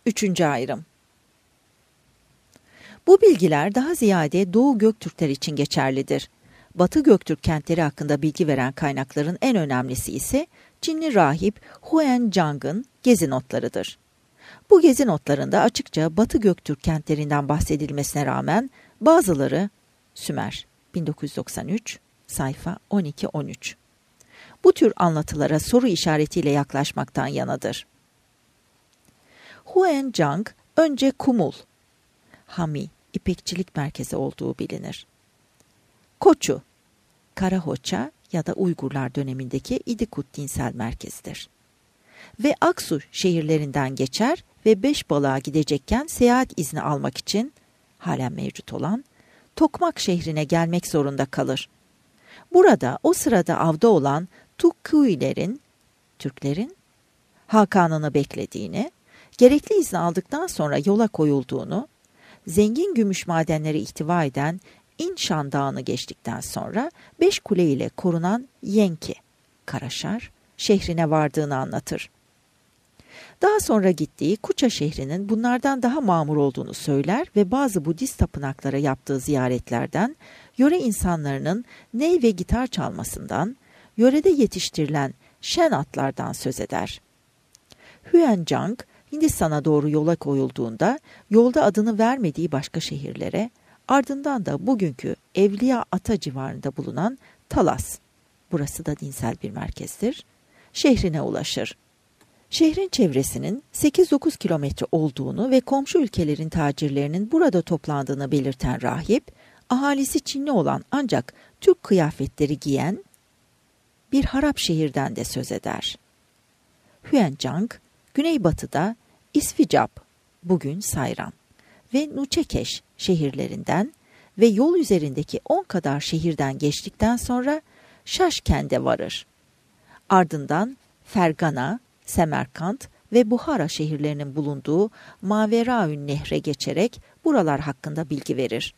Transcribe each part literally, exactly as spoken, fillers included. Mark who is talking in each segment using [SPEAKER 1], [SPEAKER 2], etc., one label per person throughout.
[SPEAKER 1] Üçüncü ayrım. Bu bilgiler daha ziyade Doğu Göktürkler için geçerlidir. Batı Göktürk kentleri hakkında bilgi veren kaynakların en önemlisi ise Çinli rahip Huan Zhang'ın gezi notlarıdır. Bu gezi notlarında açıkça Batı Göktürk kentlerinden bahsedilmesine rağmen bazıları Sümer bin dokuz yüz doksan üç sayfa on iki on üç. Bu tür anlatılara soru işaretiyle yaklaşmaktan yanadır. Huan Zhang önce Kumul, Hami, İpekçilik merkezi olduğu bilinir. Koçu, Karahoça ya da Uygurlar dönemindeki İdikut dinsel merkezidir. Ve Aksu şehirlerinden geçer ve Beşbalık'a gidecekken seyahat izni almak için halen mevcut olan Tokmak şehrine gelmek zorunda kalır. Burada o sırada avda olan Tukkuilerin, Türklerin Hakan'ını beklediğini, gerekli izni aldıktan sonra yola koyulduğunu, zengin gümüş madenleri ihtiva eden İnşan Dağı'nı geçtikten sonra beş kule ile korunan Yenki, Karaşar şehrine vardığını anlatır. Daha sonra gittiği Kuça şehrinin bunlardan daha mamur olduğunu söyler ve bazı Budist tapınaklara yaptığı ziyaretlerden, yöre insanlarının ney ve gitar çalmasından, yörede yetiştirilen şen atlardan söz eder. Huan Zhang, Hindistan'a doğru yola koyulduğunda yolda adını vermediği başka şehirlere, ardından da bugünkü Evliya Ata civarında bulunan Talas, burası da dinsel bir merkezdir, şehrine ulaşır. Şehrin çevresinin sekiz dokuz kilometre olduğunu ve komşu ülkelerin tacirlerinin burada toplandığını belirten rahip, ahalisi Çinli olan ancak Türk kıyafetleri giyen bir harap şehirden de söz eder. Huan Zhang, güneybatıda İsficap, bugün Sayran ve Nuçekeş şehirlerinden ve yol üzerindeki on kadar şehirden geçtikten sonra Şaşkent'e varır. Ardından Fergana, Semerkant ve Buhara şehirlerinin bulunduğu Maveraün Nehre geçerek buralar hakkında bilgi verir.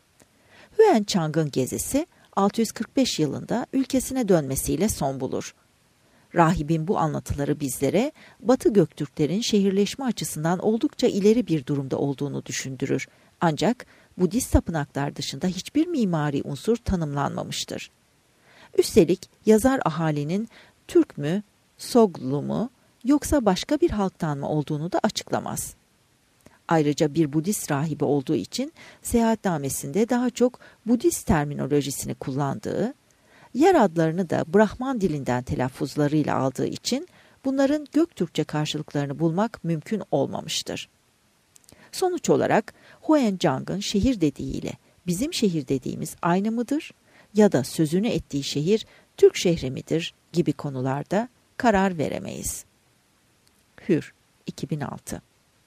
[SPEAKER 1] Huan Zhang'ın gezisi altı yüz kırk beş yılında ülkesine dönmesiyle son bulur. Rahibin bu anlatıları bizlere Batı Göktürklerin şehirleşme açısından oldukça ileri bir durumda olduğunu düşündürür. Ancak Budist tapınaklar dışında hiçbir mimari unsur tanımlanmamıştır. Üstelik yazar ahalinin Türk mü, Soglu mu yoksa başka bir halktan mı olduğunu da açıklamaz. Ayrıca bir Budist rahibi olduğu için seyahatnamesinde daha çok Budist terminolojisini kullandığı, yer adlarını da Brahman dilinden telaffuzlarıyla aldığı için bunların Göktürkçe karşılıklarını bulmak mümkün olmamıştır. Sonuç olarak Huan Zhang'ın şehir dediğiyle bizim şehir dediğimiz aynı mıdır ya da sözünü ettiği şehir Türk şehri midir gibi konularda karar veremeyiz. Hür, iki bin altı.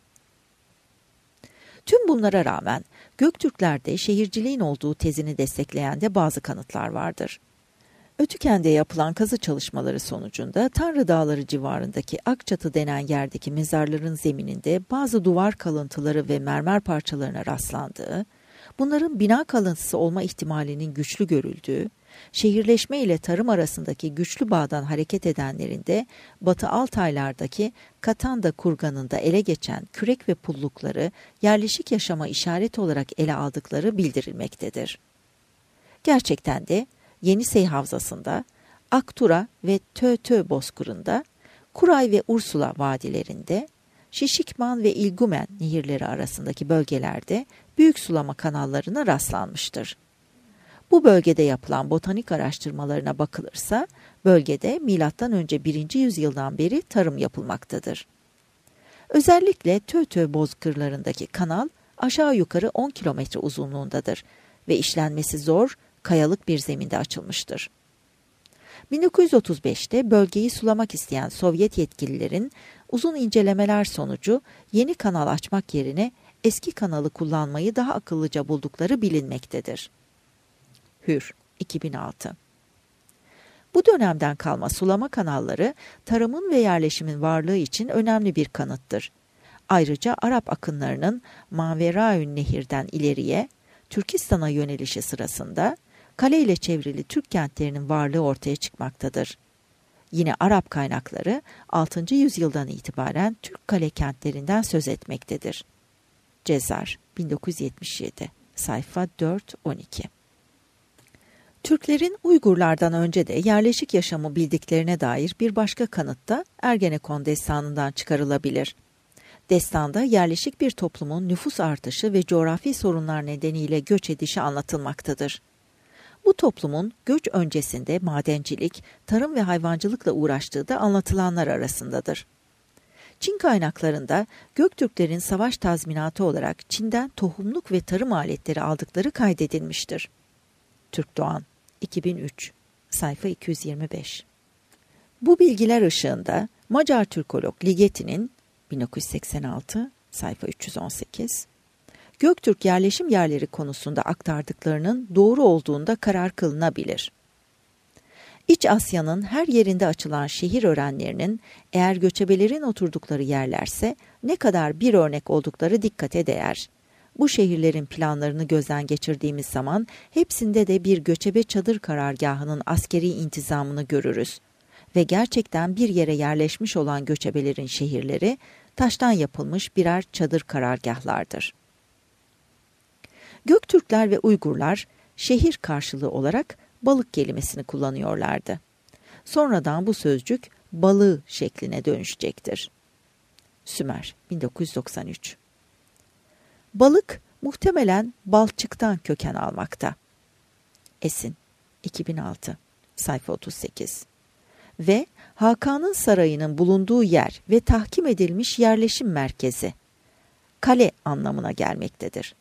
[SPEAKER 1] Tüm bunlara rağmen Göktürklerde şehirciliğin olduğu tezini destekleyen de bazı kanıtlar vardır. Ötüken'de yapılan kazı çalışmaları sonucunda Tanrı Dağları civarındaki Akçatı denen yerdeki mezarların zemininde bazı duvar kalıntıları ve mermer parçalarına rastlandığı, bunların bina kalıntısı olma ihtimalinin güçlü görüldüğü, şehirleşme ile tarım arasındaki güçlü bağdan hareket edenlerin de Batı Altaylar'daki Katanda kurganında ele geçen kürek ve pullukları yerleşik yaşama işaret olarak ele aldıkları bildirilmektedir. Gerçekten de Yenisey Havzası'nda, Aktura ve Tötö Bozkırı'nda, Kuray ve Ursula vadilerinde, Şişikman ve İlgumen nehirleri arasındaki bölgelerde büyük sulama kanallarına rastlanmıştır. Bu bölgede yapılan botanik araştırmalarına bakılırsa, bölgede milattan önce birinci yüzyıldan beri tarım yapılmaktadır. Özellikle Tötö bozkırlarındaki kanal aşağı yukarı on kilometre uzunluğundadır ve işlenmesi zor, kayalık bir zeminde açılmıştır. bin dokuz yüz otuz beşte bölgeyi sulamak isteyen Sovyet yetkililerin uzun incelemeler sonucu yeni kanal açmak yerine eski kanalı kullanmayı daha akıllıca buldukları bilinmektedir. Hür, iki bin altı. Bu dönemden kalma sulama kanalları tarımın ve yerleşimin varlığı için önemli bir kanıttır. Ayrıca Arap akınlarının Maveraün Nehir'den ileriye Türkistan'a yönelişi sırasında kale ile çevrili Türk kentlerinin varlığı ortaya çıkmaktadır. Yine Arap kaynakları altıncı yüzyıldan itibaren Türk kale kentlerinden söz etmektedir. Cezar, bin dokuz yüz yetmiş yedi, sayfa dört on iki. Türklerin Uygurlardan önce de yerleşik yaşamı bildiklerine dair bir başka kanıt da Ergenekon destanından çıkarılabilir. Destanda yerleşik bir toplumun nüfus artışı ve coğrafi sorunlar nedeniyle göç edişi anlatılmaktadır. Bu toplumun göç öncesinde madencilik, tarım ve hayvancılıkla uğraştığı da anlatılanlar arasındadır. Çin kaynaklarında Göktürklerin savaş tazminatı olarak Çin'den tohumluk ve tarım aletleri aldıkları kaydedilmiştir. Türkdoğan, iki bin üç, sayfa iki yüz yirmi beş. Bu bilgiler ışığında Macar Türkolog Ligeti'nin bin dokuz yüz seksen altı, sayfa üç yüz on sekiz, Göktürk yerleşim yerleri konusunda aktardıklarının doğru olduğunda karar kılınabilir. İç Asya'nın her yerinde açılan şehir örenlerinin eğer göçebelerin oturdukları yerlerse ne kadar bir örnek oldukları dikkate değer. Bu şehirlerin planlarını gözden geçirdiğimiz zaman hepsinde de bir göçebe çadır karargahının askeri intizamını görürüz. Ve gerçekten bir yere yerleşmiş olan göçebelerin şehirleri taştan yapılmış birer çadır karargahlardır. Göktürkler ve Uygurlar şehir karşılığı olarak balık kelimesini kullanıyorlardı. Sonradan bu sözcük balığı şekline dönüşecektir. Sümer, bin dokuz yüz doksan üç. Balık muhtemelen balçıktan köken almakta. Esin, iki bin altı, sayfa otuz sekiz. Ve Hakan'ın sarayının bulunduğu yer ve tahkim edilmiş yerleşim merkezi, kale anlamına gelmektedir.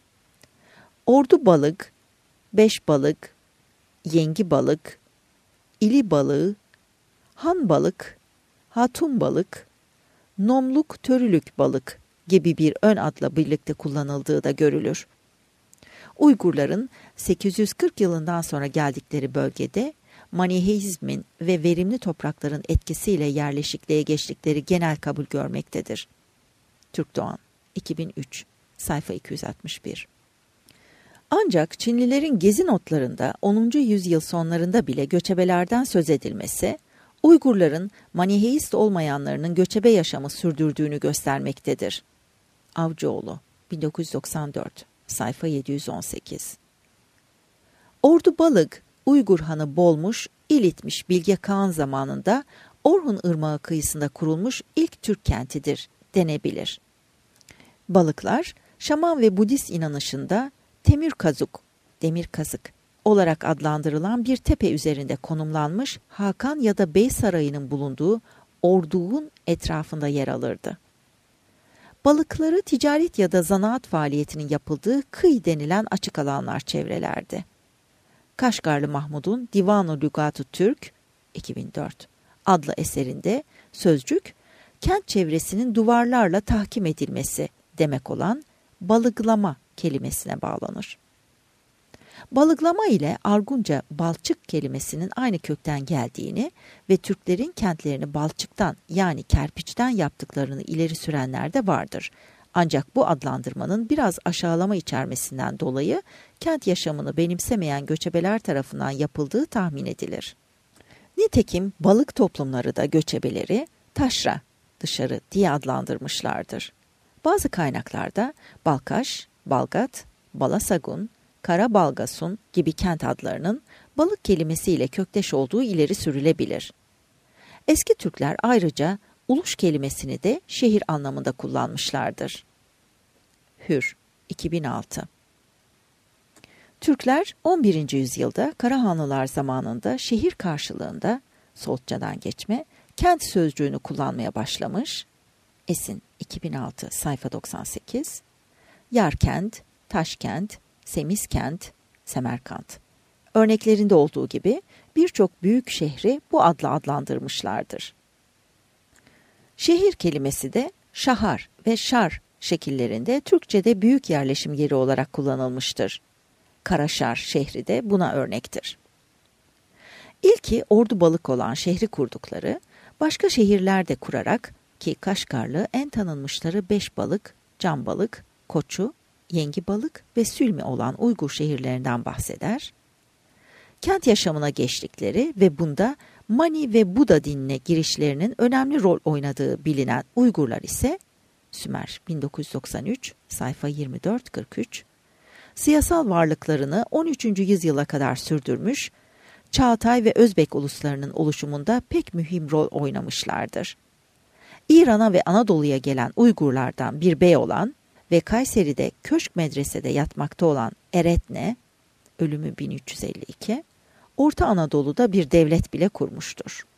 [SPEAKER 1] Ordu balık, beş balık, yengi balık, ili balığı, han balık, hatun balık, nomluk törülük balık gibi bir ön adla birlikte kullanıldığı da görülür. Uygurların sekiz yüz kırk yılından sonra geldikleri bölgede Maniheizmin ve verimli toprakların etkisiyle yerleşikliğe geçtikleri genel kabul görmektedir. Türkdoğan, iki bin üç, sayfa iki yüz altmış bir. Ancak Çinlilerin gezi notlarında onuncu yüzyıl sonlarında bile göçebelerden söz edilmesi, Uygurların Maniheist olmayanlarının göçebe yaşamı sürdürdüğünü göstermektedir. Avcıoğlu, bin dokuz yüz doksan dört, sayfa yedi yüz on sekiz. Ordu Balık, Uygur Hanı Bolmuş, İlitmiş Bilge Kağan zamanında Orhun Irmağı kıyısında kurulmuş ilk Türk kentidir denebilir. Balıklar, Şaman ve Budist inanışında Temür Kazuk, demir kazık olarak adlandırılan bir tepe üzerinde konumlanmış Hakan ya da Bey Sarayı'nın bulunduğu Orduğun etrafında yer alırdı. Balıkları ticaret ya da zanaat faaliyetinin yapıldığı kıy denilen açık alanlar çevrelerdi. Kaşgarlı Mahmud'un Divan-ı Lügat-ı Türk iki bin dört adlı eserinde sözcük, kent çevresinin duvarlarla tahkim edilmesi demek olan balıglama kelimesine bağlanır. Balıglama ile Argunca balçık kelimesinin aynı kökten geldiğini ve Türklerin kentlerini balçıktan yani kerpiçten yaptıklarını ileri sürenler de vardır. Ancak bu adlandırmanın biraz aşağılama içermesinden dolayı kent yaşamını benimsemeyen göçebeler tarafından yapıldığı tahmin edilir. Nitekim balık toplumları da göçebeleri taşra, dışarı diye adlandırmışlardır. Bazı kaynaklarda Balkaş, Balgat, Balasagun, Karabalgasun gibi kent adlarının balık kelimesiyle kökteş olduğu ileri sürülebilir. Eski Türkler ayrıca uluş kelimesini de şehir anlamında kullanmışlardır. Hür, iki bin altı. Türkler on birinci yüzyılda Karahanlılar zamanında şehir karşılığında Soğutçadan geçme kent sözcüğünü kullanmaya başlamış. Esin, iki bin altı, sayfa doksan sekiz. Yarkent, Taşkent, Semiskent, Semerkant. Örneklerinde olduğu gibi birçok büyük şehri bu adla adlandırmışlardır. Şehir kelimesi de şahar ve şar şekillerinde Türkçe'de büyük yerleşim yeri olarak kullanılmıştır. Karaşar şehri de buna örnektir. İlki Ordu Balık olan şehri kurdukları, başka şehirler de kurarak ki Kaşgarlı en tanınmışları Beşbalık, Canbalık, Koçu, Yengibalık ve Sülmi olan Uygur şehirlerinden bahseder. Kent yaşamına geçtikleri ve bunda Mani ve Buda dinine girişlerinin önemli rol oynadığı bilinen Uygurlar ise Sümer bin dokuz yüz doksan üç, sayfa yirmi dört kırk üç, siyasal varlıklarını on üçüncü yüzyıla kadar sürdürmüş, Çağatay ve Özbek uluslarının oluşumunda pek mühim rol oynamışlardır. İran'a ve Anadolu'ya gelen Uygurlardan bir bey olan ve Kayseri'de köşk medresede yatmakta olan Eretne, ölümü bin üç yüz elli iki, Orta Anadolu'da bir devlet bile kurmuştur.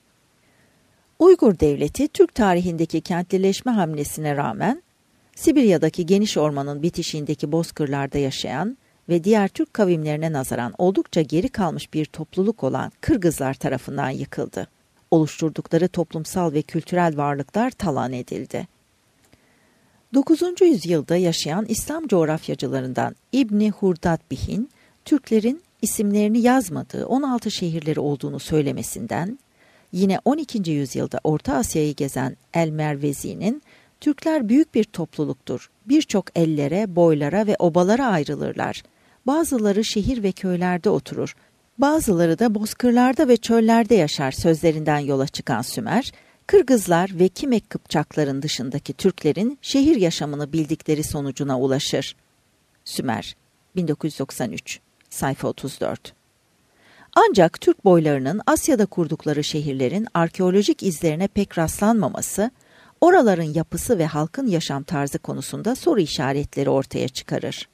[SPEAKER 1] Uygur Devleti, Türk tarihindeki kentlileşme hamlesine rağmen, Sibirya'daki geniş ormanın bitişiğindeki bozkırlarda yaşayan ve diğer Türk kavimlerine nazaran oldukça geri kalmış bir topluluk olan Kırgızlar tarafından yıkıldı. Oluşturdukları toplumsal ve kültürel varlıklar talan edildi. dokuzuncu yüzyılda yaşayan İslam coğrafyacılarından İbni Hurdadbih'in, Türklerin isimlerini yazmadığı on altı şehirleri olduğunu söylemesinden, yine on ikinci yüzyılda Orta Asya'yı gezen El-Mervezi'nin, Türkler büyük bir topluluktur, birçok ellere, boylara ve obalara ayrılırlar. Bazıları şehir ve köylerde oturur, bazıları da bozkırlarda ve çöllerde yaşar sözlerinden yola çıkan Sümer, Kırgızlar ve Kimek Kıpçakların dışındaki Türklerin şehir yaşamını bildikleri sonucuna ulaşır. Sümer bin dokuz yüz doksan üç, sayfa otuz dört. Ancak Türk boylarının Asya'da kurdukları şehirlerin arkeolojik izlerine pek rastlanmaması, oraların yapısı ve halkın yaşam tarzı konusunda soru işaretleri ortaya çıkarır.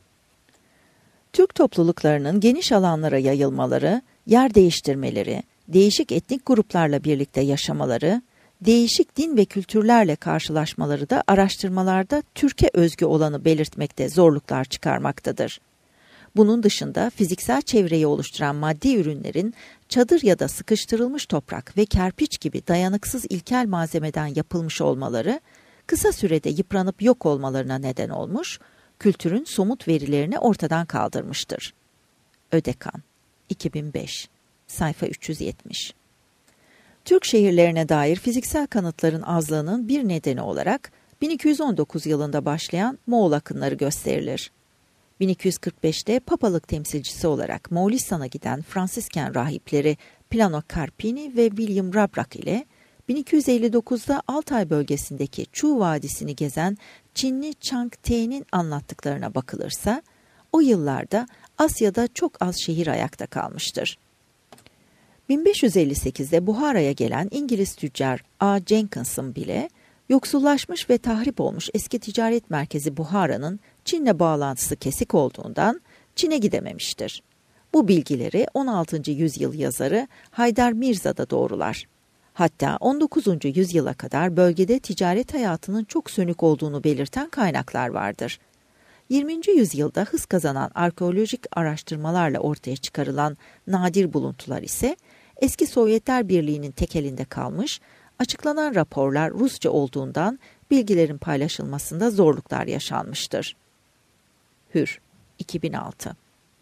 [SPEAKER 1] Türk topluluklarının geniş alanlara yayılmaları, yer değiştirmeleri, değişik etnik gruplarla birlikte yaşamaları, değişik din ve kültürlerle karşılaşmaları da araştırmalarda Türk'e özgü olanı belirtmekte zorluklar çıkarmaktadır. Bunun dışında fiziksel çevreyi oluşturan maddi ürünlerin çadır ya da sıkıştırılmış toprak ve kerpiç gibi dayanıksız ilkel malzemeden yapılmış olmaları, kısa sürede yıpranıp yok olmalarına neden olmuş, kültürün somut verilerini ortadan kaldırmıştır. Ödekan, iki bin beş, sayfa üç yüz yetmiş. Türk şehirlerine dair fiziksel kanıtların azlığının bir nedeni olarak bin iki yüz on dokuz yılında başlayan Moğol akınları gösterilir. bin iki yüz kırk beşte papalık temsilcisi olarak Moğolistan'a giden Fransisken rahipleri Plano Carpini ve William Rabrak ile bin iki yüz elli dokuzda Altay bölgesindeki Çu Vadisi'ni gezen Çinli Chang Te'nin anlattıklarına bakılırsa, o yıllarda Asya'da çok az şehir ayakta kalmıştır. bin beş yüz elli sekizde Buhara'ya gelen İngiliz tüccar A. Jenkins'ın bile, yoksullaşmış ve tahrip olmuş eski ticaret merkezi Buhara'nın Çin'le bağlantısı kesik olduğundan Çin'e gidememiştir. Bu bilgileri on altıncı yüzyıl yazarı Haydar Mirza da doğrular. Hatta on dokuzuncu yüzyıla kadar bölgede ticaret hayatının çok sönük olduğunu belirten kaynaklar vardır. yirminci yüzyılda hız kazanan arkeolojik araştırmalarla ortaya çıkarılan nadir buluntular ise eski Sovyetler Birliği'nin tekelinde kalmış, açıklanan raporlar Rusça olduğundan bilgilerin paylaşılmasında zorluklar yaşanmıştır. Hür, iki bin altı.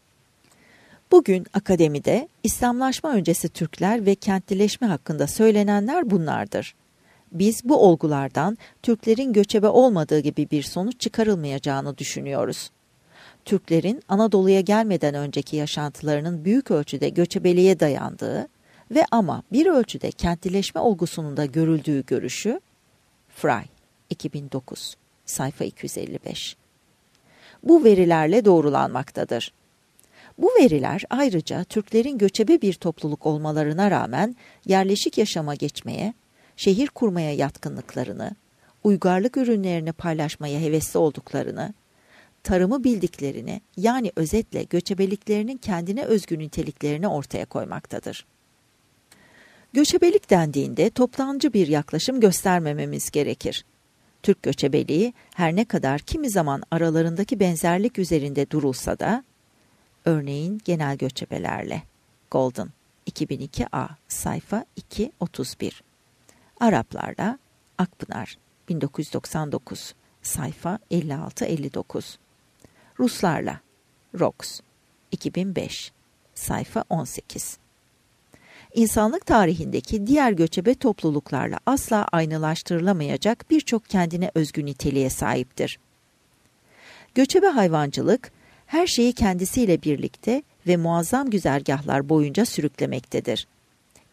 [SPEAKER 1] Bugün akademide İslamlaşma öncesi Türkler ve kentlileşme hakkında söylenenler bunlardır. Biz bu olgulardan Türklerin göçebe olmadığı gibi bir sonuç çıkarılmayacağını düşünüyoruz. Türklerin Anadolu'ya gelmeden önceki yaşantılarının büyük ölçüde göçebeliğe dayandığı ve ama bir ölçüde kentlileşme olgusunun da görüldüğü görüşü, Fry, iki bin dokuz, sayfa iki yüz elli beş. Bu verilerle doğrulanmaktadır. Bu veriler ayrıca Türklerin göçebe bir topluluk olmalarına rağmen yerleşik yaşama geçmeye, şehir kurmaya yatkınlıklarını, uygarlık ürünlerini paylaşmaya hevesli olduklarını, tarımı bildiklerini, yani özetle göçebeliklerinin kendine özgü niteliklerini ortaya koymaktadır. Göçebelik dendiğinde toptancı bir yaklaşım göstermememiz gerekir. Türk göçebeliği her ne kadar kimi zaman aralarındaki benzerlik üzerinde durulsa da, örneğin genel göçebelerle, Golden, iki bin iki A, sayfa iki otuz bir. Araplarla, Akpınar, bin dokuz yüz doksan dokuz, sayfa elli altı elli dokuz. Ruslarla, Rox, iki bin beş, sayfa on sekiz. İnsanlık tarihindeki diğer göçebe topluluklarla asla aynılaştırılamayacak birçok kendine özgü niteliğe sahiptir. Göçebe hayvancılık, her şeyi kendisiyle birlikte ve muazzam güzergahlar boyunca sürüklemektedir.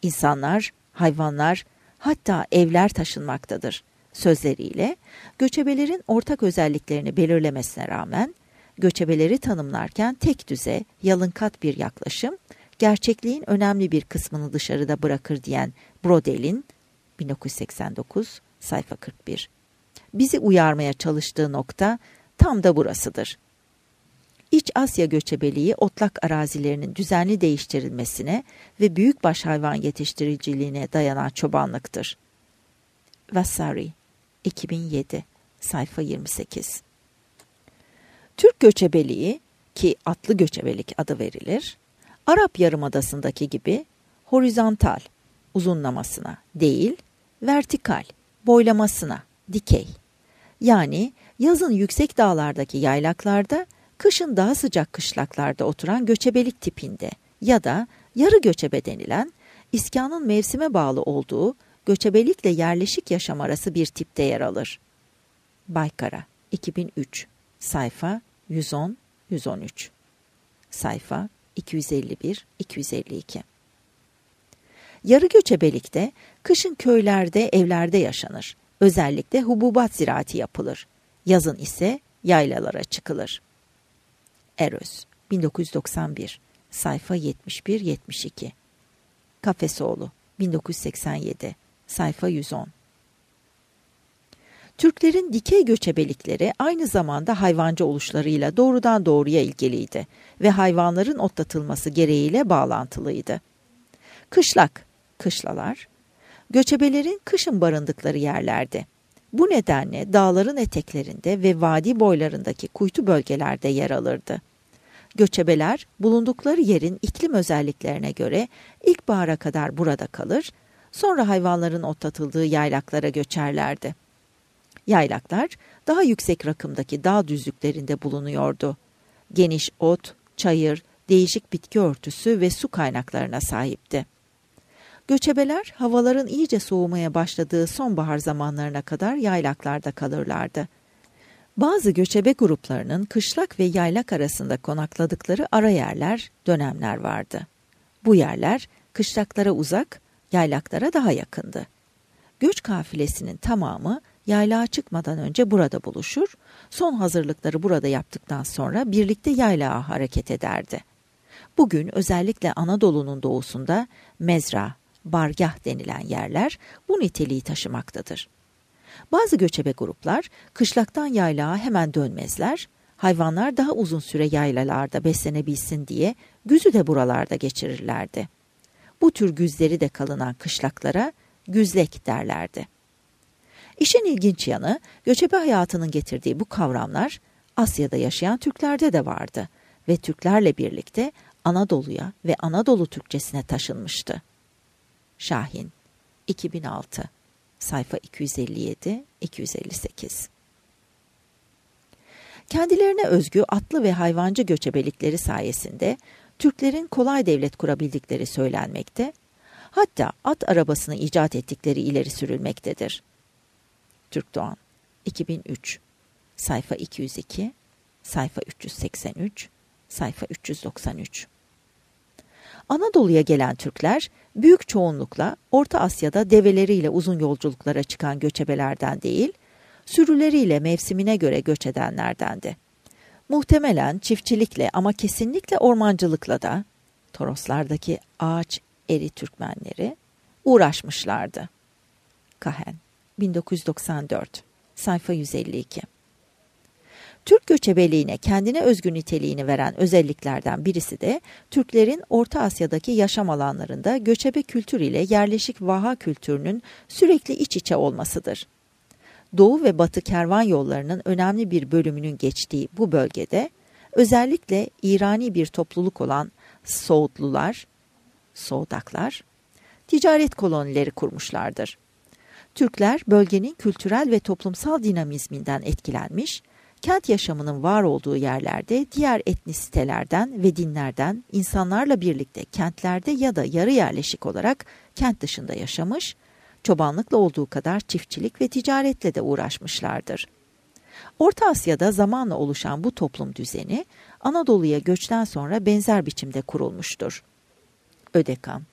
[SPEAKER 1] İnsanlar, hayvanlar, hatta evler taşınmaktadır sözleriyle göçebelerin ortak özelliklerini belirlemesine rağmen göçebeleri tanımlarken tek düze, yalınkat bir yaklaşım, gerçekliğin önemli bir kısmını dışarıda bırakır diyen Brodel'in bin dokuz yüz seksen dokuz sayfa kırk bir. Bizi uyarmaya çalıştığı nokta tam da burasıdır. İç Asya göçebeliği otlak arazilerinin düzenli değiştirilmesine ve büyükbaş hayvan yetiştiriciliğine dayanan çobanlıktır. Vasari, iki bin yedi sayfa yirmi sekiz. Türk göçebeliği, ki atlı göçebelik adı verilir, Arap Yarımadası'ndaki gibi horizontal, uzunlamasına değil, vertikal, boylamasına, dikey. Yani yazın yüksek dağlardaki yaylaklarda, kışın daha sıcak kışlaklarda oturan göçebelik tipinde ya da yarı göçebe denilen, iskanın mevsime bağlı olduğu göçebelikle yerleşik yaşam arası bir tipte yer alır. Baykara, iki bin üç sayfa yüz on yüz on üç, sayfa iki yüz elli bir iki yüz elli iki. Yarı göçebelikte kışın köylerde, evlerde yaşanır. Özellikle hububat ziraati yapılır. Yazın ise yaylalara çıkılır. Eröz, bin dokuz yüz doksan bir sayfa yetmiş bir yetmiş iki. Kafesoğlu, bin dokuz yüz seksen yedi sayfa yüz on. Türklerin dikey göçebelikleri aynı zamanda hayvancı oluşlarıyla doğrudan doğruya ilgiliydi ve hayvanların otlatılması gereğiyle bağlantılıydı. Kışlak, kışlalar, göçebelerin kışın barındıkları yerlerdi. Bu nedenle dağların eteklerinde ve vadi boylarındaki kuytu bölgelerde yer alırdı. Göçebeler bulundukları yerin iklim özelliklerine göre ilkbahara kadar burada kalır, sonra hayvanların otlatıldığı yaylaklara göçerlerdi. Yaylaklar daha yüksek rakımdaki dağ düzlüklerinde bulunuyordu. Geniş ot, çayır, değişik bitki örtüsü ve su kaynaklarına sahipti. Göçebeler havaların iyice soğumaya başladığı sonbahar zamanlarına kadar yaylaklarda kalırlardı. Bazı göçebe gruplarının kışlak ve yaylak arasında konakladıkları ara yerler, dönemler vardı. Bu yerler kışlaklara uzak, yaylaklara daha yakındı. Göç kafilesinin tamamı yaylağa çıkmadan önce burada buluşur, son hazırlıkları burada yaptıktan sonra birlikte yaylağa hareket ederdi. Bugün özellikle Anadolu'nun doğusunda mezra, bargah denilen yerler bu niteliği taşımaktadır. Bazı göçebe gruplar kışlaktan yaylağa hemen dönmezler, hayvanlar daha uzun süre yaylalarda beslenebilsin diye güzü de buralarda geçirirlerdi. Bu tür güzleri de kalınan kışlaklara güzlek derlerdi. İşin ilginç yanı, göçebe hayatının getirdiği bu kavramlar Asya'da yaşayan Türklerde de vardı ve Türklerle birlikte Anadolu'ya ve Anadolu Türkçesine taşınmıştı. Şahin, iki bin altı sayfa iki yüz elli yedi iki yüz elli sekiz. Kendilerine özgü atlı ve hayvancı göçebelikleri sayesinde Türklerin kolay devlet kurabildikleri söylenmekte, hatta at arabasını icat ettikleri ileri sürülmektedir. Türkdoğan, iki bin üç sayfa iki yüz iki, sayfa üç yüz seksen üç, sayfa üç yüz doksan üç. Anadolu'ya gelen Türkler büyük çoğunlukla Orta Asya'da develeriyle uzun yolculuklara çıkan göçebelerden değil, sürüleriyle mevsimine göre göç edenlerdendi. Muhtemelen çiftçilikle ama kesinlikle ormancılıkla da, Toroslardaki ağaç eri Türkmenleri, uğraşmışlardı. Kahen, bin dokuz yüz doksan dört sayfa yüz elli iki. Türk göçebeliğine kendine özgü niteliğini veren özelliklerden birisi de Türklerin Orta Asya'daki yaşam alanlarında göçebe kültür ile yerleşik vaha kültürünün sürekli iç içe olmasıdır. Doğu ve Batı kervan yollarının önemli bir bölümünün geçtiği bu bölgede özellikle İrani bir topluluk olan Soğutlular, Soğdaklar, ticaret kolonileri kurmuşlardır. Türkler bölgenin kültürel ve toplumsal dinamizminden etkilenmiş, kent yaşamının var olduğu yerlerde diğer etnisitelerden ve dinlerden insanlarla birlikte kentlerde ya da yarı yerleşik olarak kent dışında yaşamış, çobanlıkla olduğu kadar çiftçilik ve ticaretle de uğraşmışlardır. Orta Asya'da zamanla oluşan bu toplum düzeni Anadolu'ya göçten sonra benzer biçimde kurulmuştur. Ödekan,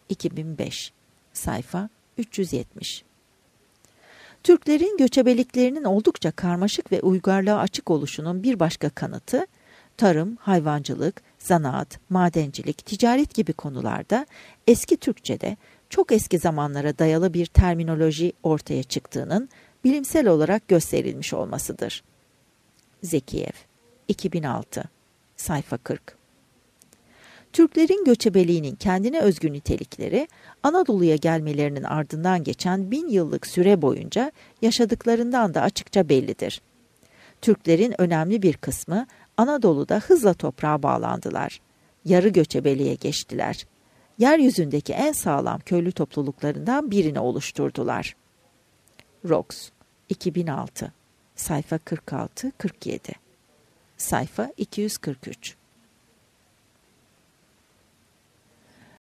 [SPEAKER 1] iki bin beş, sayfa üç yüz yetmiş. Türklerin göçebeliklerinin oldukça karmaşık ve uygarlığa açık oluşunun bir başka kanıtı, tarım, hayvancılık, zanaat, madencilik, ticaret gibi konularda eski Türkçe'de çok eski zamanlara dayalı bir terminoloji ortaya çıktığının bilimsel olarak gösterilmiş olmasıdır. Zekiyev, iki bin altı, sayfa kırk. Türklerin göçebeliğinin kendine özgü nitelikleri, Anadolu'ya gelmelerinin ardından geçen bin yıllık süre boyunca yaşadıklarından da açıkça bellidir. Türklerin önemli bir kısmı Anadolu'da hızla toprağa bağlandılar. Yarı göçebeliğe geçtiler. Yeryüzündeki en sağlam köylü topluluklarından birini oluşturdular. Rox, iki bin altı, sayfa kırk altı kırk yedi, sayfa iki yüz kırk üç.